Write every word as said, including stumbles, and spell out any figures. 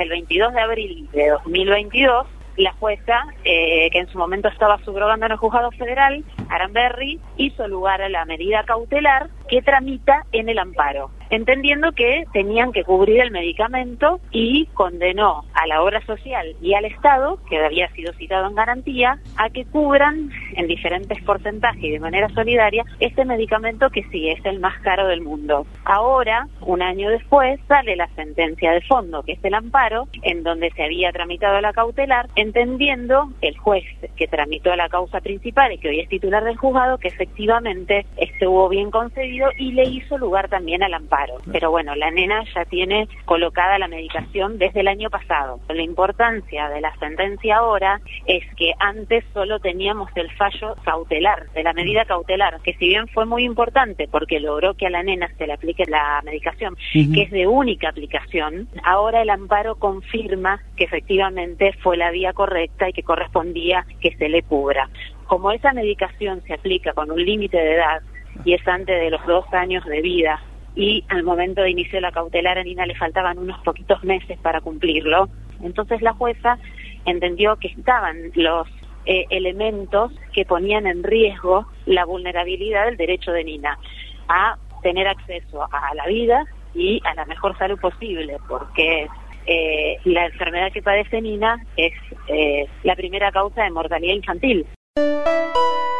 el veintidós de abril de dos mil veintidós, la jueza, eh, que en su momento estaba subrogando en el juzgado federal, Aranberri, hizo lugar a la medida cautelar que tramita en el amparo, entendiendo que tenían que cubrir el medicamento, y condenó a la obra social y al Estado, que había sido citado en garantía, a que cubran en diferentes porcentajes y de manera solidaria este medicamento que sí es el más caro del mundo. Ahora, un año después, sale la sentencia de fondo, que es el amparo, en donde se había tramitado la cautelar, entendiendo el juez que tramitó la causa principal y que hoy es titular del juzgado que efectivamente estuvo bien concedido y le hizo lugar también al amparo. Pero bueno, la nena ya tiene colocada la medicación desde el año pasado. La importancia de la sentencia ahora es que antes solo teníamos el fallo cautelar, de la medida cautelar, que si bien fue muy importante porque logró que a la nena se le aplique la medicación, uh-huh. que es de única aplicación, ahora el amparo confirma que efectivamente fue la vía correcta y que correspondía que se le cubra. Como esa medicación se aplica con un límite de edad y es antes de los dos años de vida, y al momento de inicio de la cautelar a Nina le faltaban unos poquitos meses para cumplirlo, entonces la jueza entendió que estaban los eh, elementos que ponían en riesgo la vulnerabilidad del derecho de Nina a tener acceso a la vida y a la mejor salud posible, porque eh, la enfermedad que padece Nina es eh, la primera causa de mortalidad infantil.